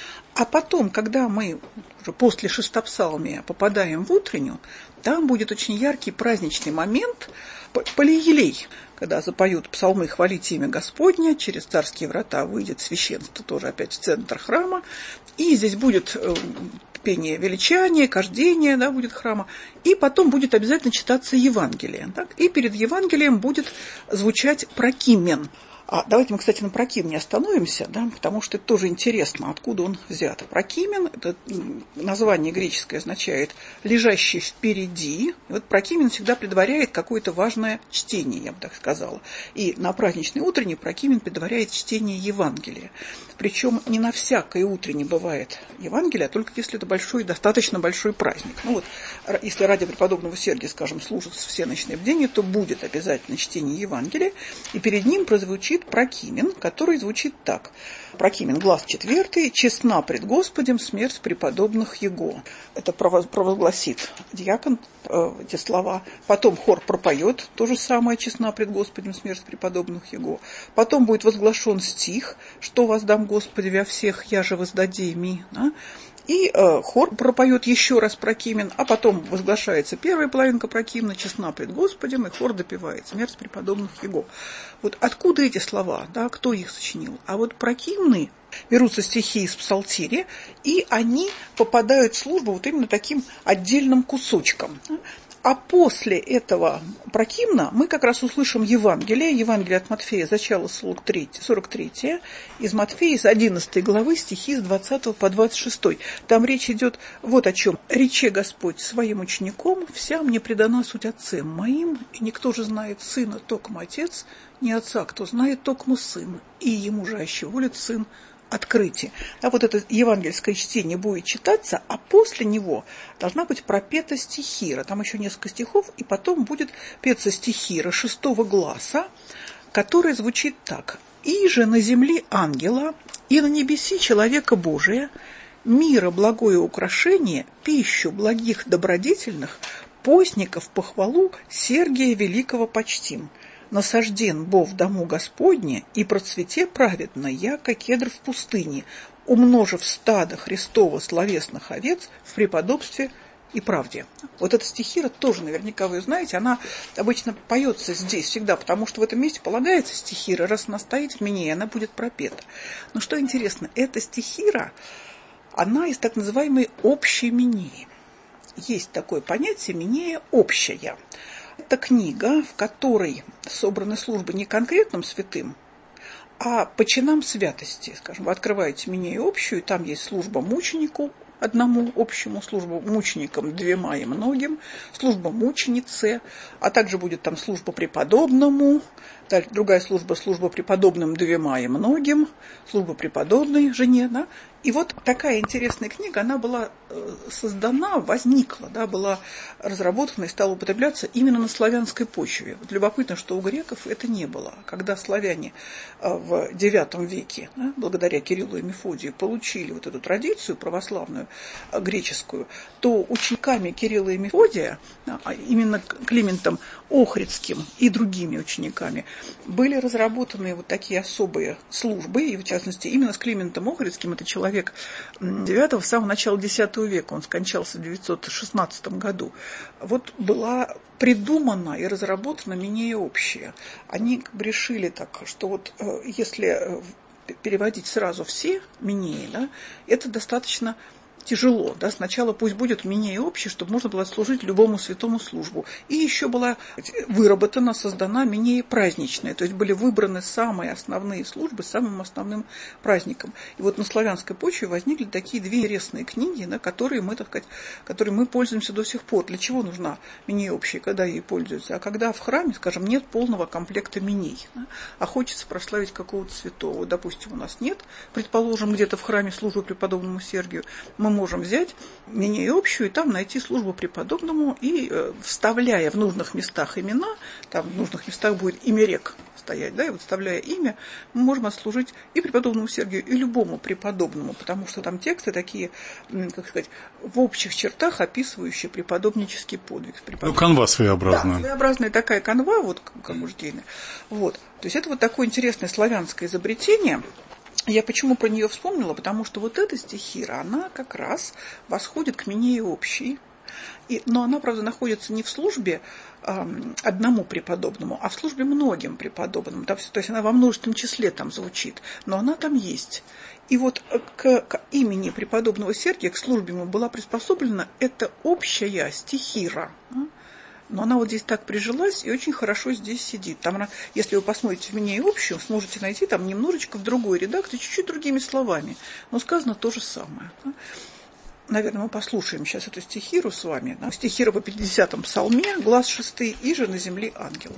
А потом, когда мы уже после шестопсалмия попадаем в утреннюю, там будет очень яркий праздничный момент Полиелей, когда запоют псалмы «Хвалите имя Господня», через царские врата выйдет священство, тоже опять в центр храма, и здесь будет пение величания, кождение, да, будет храма, и потом будет обязательно читаться Евангелие. Так? И перед Евангелием будет звучать прокимен. А давайте мы, кстати, на прокимене остановимся, да, потому что это тоже интересно, откуда он взят. Прокимен, это название греческое, означает «лежащий впереди». И вот прокимен всегда предваряет какое-то важное чтение, я бы так сказала. И на праздничный утренний прокимен предваряет чтение Евангелия. Причем не на всякое утреннее бывает Евангелие, а только если это большой, достаточно большой праздник. Ну вот, если ради преподобного Сергия, скажем, служат всеночные бдения, то будет обязательно чтение Евангелия, и перед ним прозвучит прокимен, который звучит так. Прокимен, глас четвертый, честна пред Господем смерть преподобных Его. Это провозгласит диакон э, эти слова. Потом хор пропоет то же самое, честна пред Господем смерть преподобных Его. Потом будет возглашен стих, что воздам Господи во всех, я же воздадей ми. Да? И э, хор пропоет еще раз прокимен, а потом возглашается первая половинка прокимена, честна пред Господем, и хор допевает смерть преподобных Его. Вот откуда эти слова, да, кто их сочинил? А вот прокимены берутся стихи из псалтиря, и они попадают в службу вот именно таким отдельным кусочком. А после этого прокимна мы как раз услышим Евангелие, Евангелие от Матфея, начало сорок третье, из Матфея, из одиннадцатой главы, стихи с двадцатого по двадцать шестой. Там речь идет вот о чем. «Рече Господь своим учеником, вся мне предана суть отцем моим, и никто же знает сына, токмо отец, не отца, кто знает, токмо сын, и ему же аще волит сын открытие». А вот это евангельское чтение будет читаться, а после него должна быть пропета стихира. Там еще несколько стихов, и потом будет петься стихира шестого гласа, которая звучит так. «И же на земле ангела, и на небеси человека Божия, мира благое украшение, пищу благих добродетельных, постников похвалу Сергия Великого почтим. Насажден бо в дому Господне, и процвете праведно, яко кедр в пустыне, умножив стадо Христова словесных овец в преподобстве и правде». Вот эта стихира тоже наверняка вы знаете, она обычно поется здесь всегда, потому что в этом месте полагается стихира, раз она стоит в минее, она будет пропета. Но что интересно, эта стихира, она из так называемой общей минеи. Есть такое понятие минея общая. Это книга, в которой собраны службы не конкретным святым, А по чинам святости, скажем, вы открываете Минею общую, там есть служба мученику, одному общему, службу мученикам двема и многим, служба мученице, а также будет там служба преподобному, дальше другая служба, служба преподобным двема и многим, служба преподобной жене, да. И вот такая интересная книга, она была создана, возникла, да, была разработана и стала употребляться именно на славянской почве. Вот любопытно, что у греков это не было. Когда славяне в девятом веке, да, благодаря Кириллу и Мефодию, получили вот эту традицию православную, греческую, то учениками Кирилла и Мефодия, а именно Климентом Охридским и другими учениками, были разработаны вот такие особые службы, и в частности именно с Климентом Охридским, это человек девятого, с самого начала десятого века, он скончался в девятьсот шестнадцатом году, вот была придумана и разработана Минея общая. Они как бы решили так, что вот если переводить сразу все Минеи, да, это достаточно тяжело, да, сначала пусть будет Минея общая, чтобы можно было служить любому святому службу. И еще была выработана, создана Минея праздничная, то есть были выбраны самые основные службы самым основным праздником. И вот на славянской почве возникли такие две интересные книги, да, которые мы, так сказать, которые мы пользуемся до сих пор. Для чего нужна Минея общая, когда ей пользуются? А когда в храме, скажем, нет полного комплекта Миней, да, а хочется прославить какого-то святого. Допустим, у нас нет, предположим, где-то в храме службы преподобному Сергию, мы можем взять Минею общую и там найти службу преподобному, и э, вставляя в нужных местах имена, там в нужных местах будет имя рек стоять, да, и вот вставляя имя, мы можем отслужить и преподобному Сергию, и любому преподобному, потому что там тексты такие, как сказать, в общих чертах описывающие преподобнический подвиг. Ну, канва своеобразная. Да, своеобразная такая канва, вот как муждейная. Вот. То есть это вот такое интересное славянское изобретение. Я почему про нее вспомнила? Потому что вот эта стихира, она как раз восходит к Минее общей. И, но она, правда, находится не в службе э, одному преподобному, а в службе многим преподобным. Там, то есть она во множественном числе там звучит, но она там есть. И вот к, к имени преподобного Сергия, к службе ему была приспособлена эта общая стихира. Но она вот здесь так прижилась и очень хорошо здесь сидит. Там она, если вы посмотрите в Минею общую, сможете найти там немножечко в другой редакции, чуть-чуть другими словами. Но сказано то же самое. Наверное, мы послушаем сейчас эту стихиру с вами. Да? Стихира по пятидесятом псалме, глаз шестый, «Иже на земле ангел».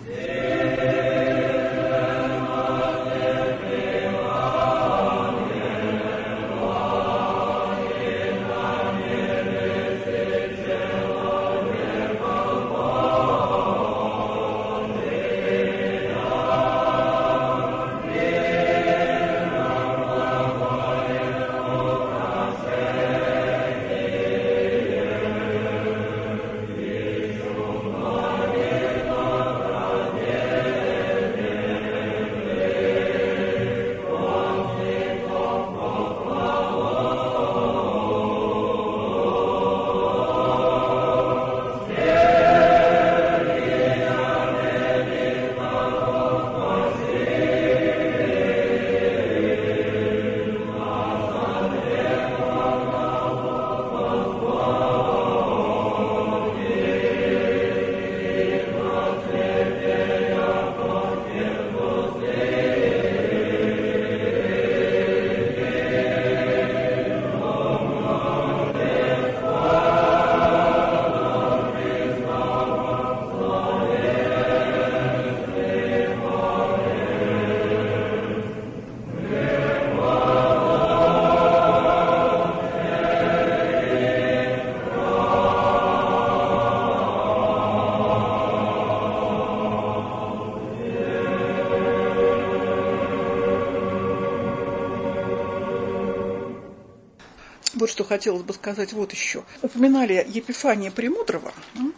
Вот что хотелось бы сказать вот еще. Упоминали Епифания Премудрого,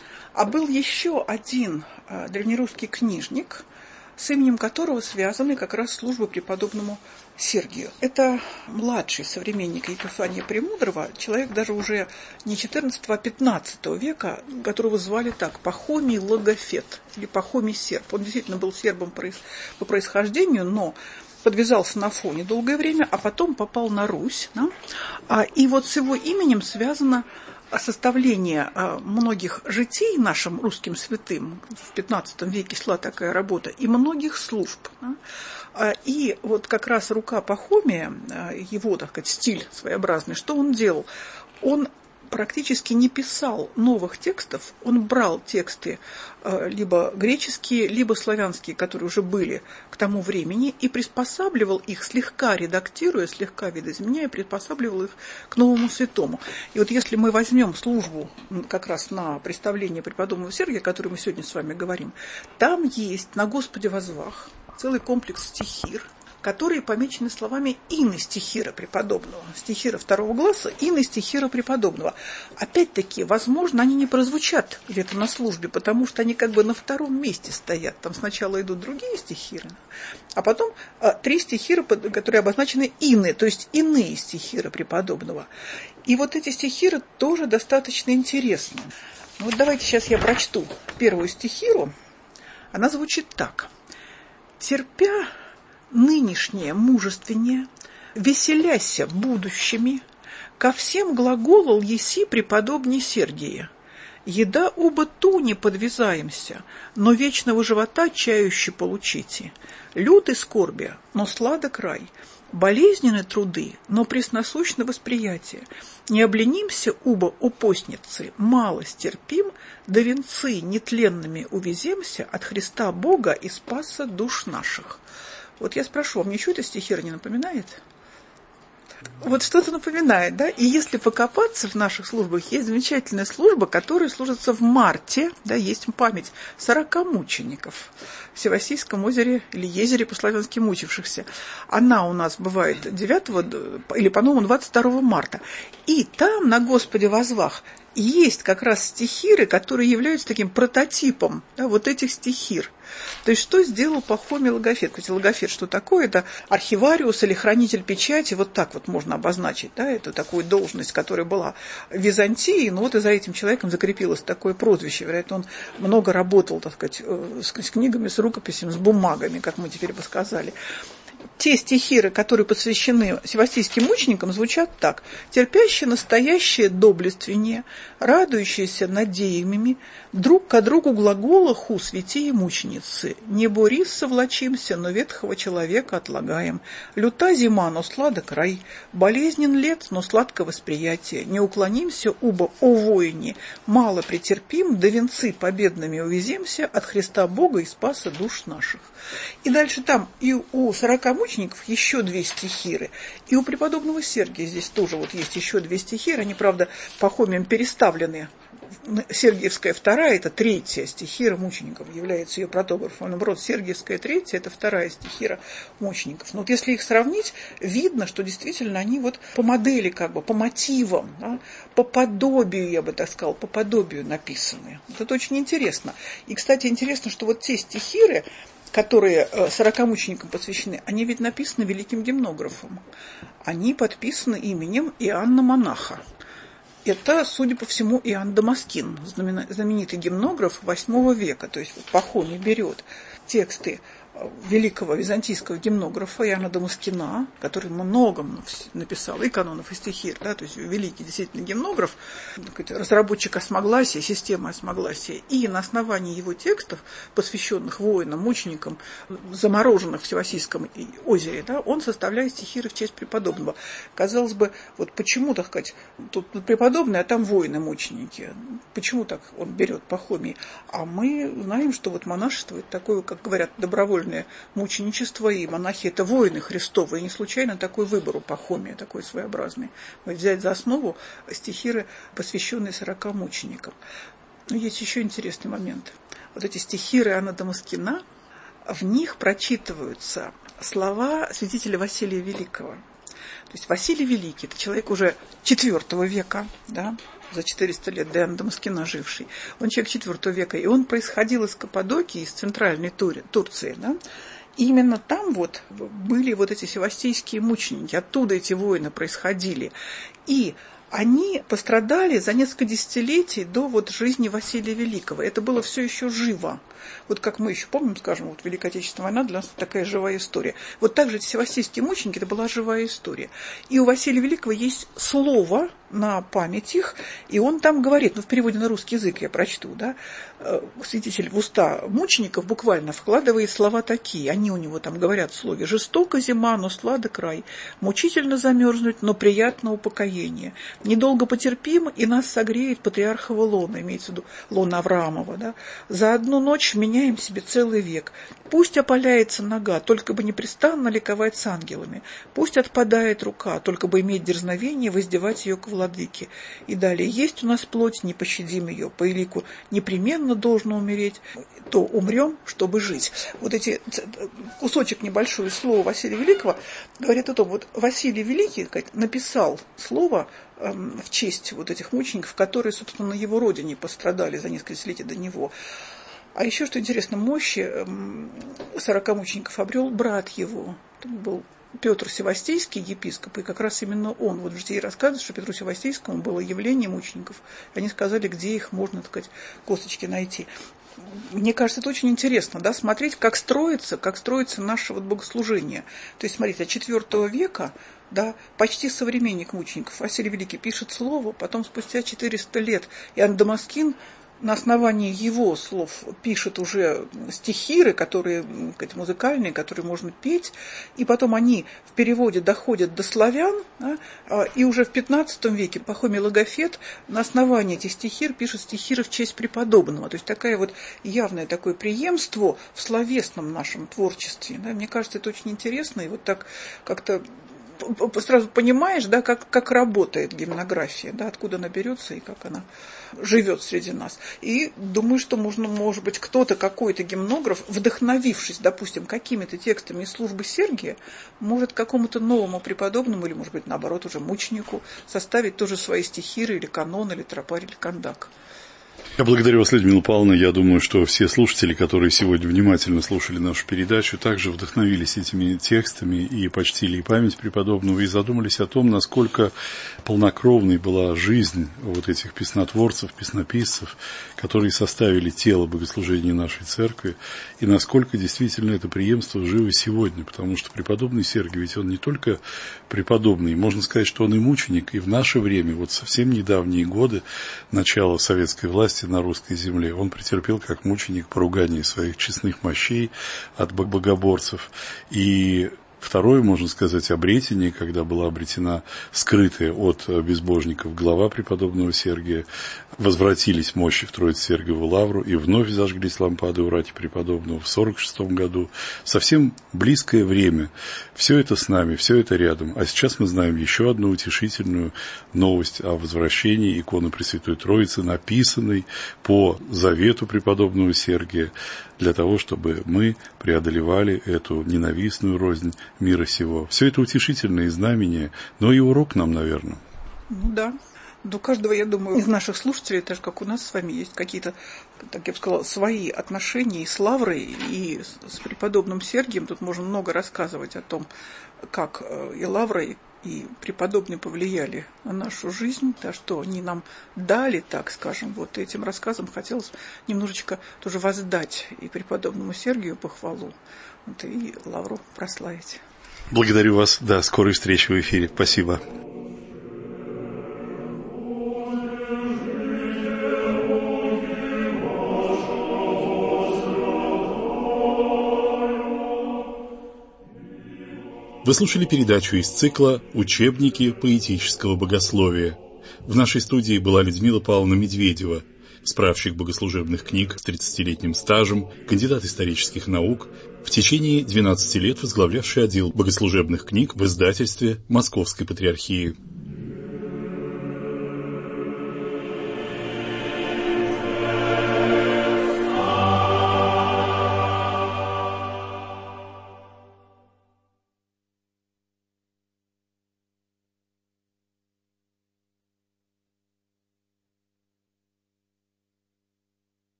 а был еще один древнерусский книжник, с именем которого связаны как раз службы преподобному Сергию. Это младший современник Епифания Премудрого, человек даже уже не четырнадцатого, а пятнадцатого века, которого звали так, Пахомий Логофет, или Пахомий Серб. Он действительно был сербом по происхождению, но подвязался на Афоне долгое время, а потом попал на Русь. Да? И вот с его именем связано составление многих житий нашим русским святым. В пятнадцатом веке шла такая работа, и многих служб. Да? И вот как раз рука Пахомия, его, так сказать, стиль своеобразный, что он делал? Он практически не писал новых текстов, он брал тексты либо греческие, либо славянские, которые уже были к тому времени, и приспосабливал их, слегка редактируя, слегка видоизменяя, приспосабливал их к новому святому. И вот если мы возьмем службу как раз на представление преподобного Сергия, о которой мы сегодня с вами говорим, там есть «На Господе возвах» целый комплекс стихир, которые помечены словами «Ины стихира преподобного». Стихира второго гласа, Ины стихира преподобного. Опять-таки, возможно, они не прозвучат где-то на службе, потому что они как бы на втором месте стоят. Там сначала идут другие стихиры, а потом а, три стихира, которые обозначены «Ины», то есть иные стихиры преподобного. И вот эти стихиры тоже достаточно интересны. Вот давайте сейчас я прочту первую стихиру. Она звучит так. «Терпя нынешнее мужественнее, веселяся будущими, ко всем глаголал еси преподобней Сергия. Еда оба ту не подвязаемся, но вечного живота чающе получите. Люты скорби, но сладок рай, болезненны труды, но пресносущно восприятие. Не обленимся оба у постницы, мало стерпим, да венцы нетленными увеземся от Христа Бога и Спаса душ наших». Вот я спрошу, вам ничего эта стихира не напоминает? Вот что-то напоминает, да? И если покопаться в наших службах, есть замечательная служба, которая служится в марте, да, есть память сорока мучеников в Всевоссийском озере или езере по-славянски мучившихся. Она у нас бывает девятого или, по-моему, двадцать второго марта. И там на Господе возвах есть как раз стихиры, которые являются таким прототипом, да, вот этих стихир. То есть что сделал Пахомий Логофет? Кстати, Логофет что такое? Это архивариус или хранитель печати, вот так вот можно обозначить, да, это такую должность, которая была в Византии, но вот и за этим человеком закрепилось такое прозвище. Вероятно, он много работал, так сказать, с книгами, с рукописями, с бумагами, как мы теперь бы сказали. Те стихиры, которые посвящены севастийским мученикам, звучат так. «Терпящие настоящее доблествение, радующиеся надеями, друг ко другу глагола ху святие мученицы. Не борис совлачимся, но ветхого человека отлагаем. Люта зима, но сладок рай, болезнен лет, но сладко восприятие. Не уклонимся оба о воине, мало претерпим, да венцы победными увеземся от Христа Бога и Спаса душ наших». И дальше там и у сорока мучеников еще две стихиры, и у преподобного Сергия здесь тоже вот есть еще две стихиры, они, правда, Пахомием переставлены. Сергиевская вторая, это третья стихира мучеников, является ее протографом. Наоборот, Сергиевская третья, это вторая стихира мучеников. Но вот если их сравнить, видно, что действительно они вот по модели, как бы, по мотивам, да, по подобию, я бы так сказала, по подобию написаны. Вот это очень интересно. И, кстати, интересно, что вот те стихиры, которые сорока мученикам посвящены, они ведь написаны великим гимнографом. Они подписаны именем Иоанна Монаха. Это, судя по всему, Иоанн Дамаскин, знаменитый гимнограф восьмого века. То есть вот Пахомий берет тексты великого византийского гимнографа Иоанна Дамаскина, который много написал и канонов, и стихир, да, то есть великий действительно гимнограф, разработчик осмогласия, системы осмогласия, и на основании его текстов, посвященных воинам, мученикам, замороженных в Всевоссийском озере, да, он составляет стихиры в честь преподобного. Казалось бы, вот почему, так сказать, тут преподобный, а там воины-мученики, почему так он берет Пахомий? А мы знаем, что вот монашество это такое, как говорят, добровольное мученичество, и монахи это воины Христовы, и не случайно такой выбор у Пахомия, такой своеобразный. Взять за основу стихиры, посвященные сорока мученикам. Но есть еще интересный момент. Вот эти стихиры Иоанна Дамаскина, в них прочитываются слова святителя Василия Великого. То есть Василий Великий, это человек уже четвёртого века, да, за четыреста лет до Иоанна Дамаскина живший. Он человек четвёртого века, и он происходил из Каппадокии, из центральной Тури, Турции, да. И именно там вот были вот эти севастийские мученики, оттуда эти войны происходили. И они пострадали за несколько десятилетий до вот жизни Василия Великого. Это было все еще живо. Вот как мы еще помним, скажем, вот Великая Отечественная война для нас такая живая история. Вот так же эти севастийские мученики, это была живая история. И у Василия Великого есть слово, на память их, и он там говорит, ну, в переводе на русский язык я прочту, да, святитель в уста мучеников буквально вкладывает слова такие, они у него там говорят в слове: «Жестока зима, но сладок рай, мучительно замерзнуть, но приятно упокоение, недолго потерпим, и нас согреет патриархова лона», имеется в виду лона Авраамова, да, «за одну ночь меняем себе целый век, пусть опаляется нога, только бы непрестанно ликовать с ангелами, пусть отпадает рука, только бы иметь дерзновение воздевать ее к владыке, и далее есть у нас плоть, не пощадим ее, по элику непременно должно умереть, то умрем, чтобы жить». Вот эти кусочек небольшой слова Василия Великого говорит о том, вот Василий Великий написал слово эм, в честь вот этих мучеников, которые, собственно, на его родине пострадали за несколько десятилетий до него. А еще, что интересно, мощи эм, сорока мучеников обрел брат его, это был Петр Севастийский, епископ, и как раз именно он, вот в житии рассказывает, что Петру Севастийскому было явление мучеников, они сказали, где их можно, так сказать, косточки найти. Мне кажется, это очень интересно, да, смотреть, как строится, как строится наше вот богослужение. То есть, смотрите, от четвёртого века, да, почти современник мучеников Василий Великий пишет слово, потом спустя четыреста лет Иоанн Дамаскин на основании его слов пишет уже стихиры, которые, сказать, музыкальные, которые можно петь, и потом они в переводе доходят до славян, да, и уже в пятнадцатом веке Пахомий Логофет на основании этих стихир пишет стихиры в честь преподобного. То есть такое вот явное такое преемство в словесном нашем творчестве. Да. Мне кажется, это очень интересно, и вот так как-то сразу понимаешь, да, как, как работает гимнография, да, откуда она берется и как она живет среди нас. И думаю, что можно, может быть, кто-то, какой-то гимнограф, вдохновившись, допустим, какими-то текстами из службы Сергия, может какому-то новому преподобному или, может быть, наоборот, уже мученику составить тоже свои стихиры или канон, или тропарь, или кондак. Я благодарю вас, Людмила Павловна. Я думаю, что все слушатели, которые сегодня внимательно слушали нашу передачу, также вдохновились этими текстами и почтили и память преподобного, и задумались о том, насколько полнокровной была жизнь вот этих песнотворцев, песнописцев, которые составили тело богослужения нашей церкви, и насколько действительно это преемство живо сегодня, потому что преподобный Сергий, ведь он не только преподобный, можно сказать, что он и мученик, и в наше время, вот совсем недавние годы, начала советской власти на русской земле, он претерпел как мученик поругание своих честных мощей от богоборцев. И второе, можно сказать, обретение, когда была обретена скрытая от безбожников глава преподобного Сергия, возвратились мощи в Троице-Сергиеву лавру, и вновь зажглись лампады у рати преподобного в сорок шестом году. Совсем близкое время. Все это с нами, все это рядом. А сейчас мы знаем еще одну утешительную новость о возвращении иконы Пресвятой Троицы, написанной по завету преподобного Сергия, для того, чтобы мы преодолевали эту ненавистную рознь мира сего. Все это утешительные знамения, но и урок нам, наверное. Ну да. У каждого, я думаю, из наших слушателей, так же, как у нас с вами, есть какие-то, так я бы сказала, свои отношения и с Лаврой, и с преподобным Сергием. Тут можно много рассказывать о том, как и Лавра, и преподобные повлияли на нашу жизнь, да, что они нам дали, так скажем. Вот этим рассказом хотелось немножечко тоже воздать и преподобному Сергию похвалу, вот, и Лавру прославить. Благодарю вас. До скорой встречи в эфире. Спасибо. Вы слушали передачу из цикла «Учебники поэтического богословия». В нашей студии была Людмила Павловна Медведева, справщик богослужебных книг с тридцатилетним стажем, кандидат исторических наук, в течение двенадцати лет возглавлявший отдел богослужебных книг в издательстве Московской Патриархии.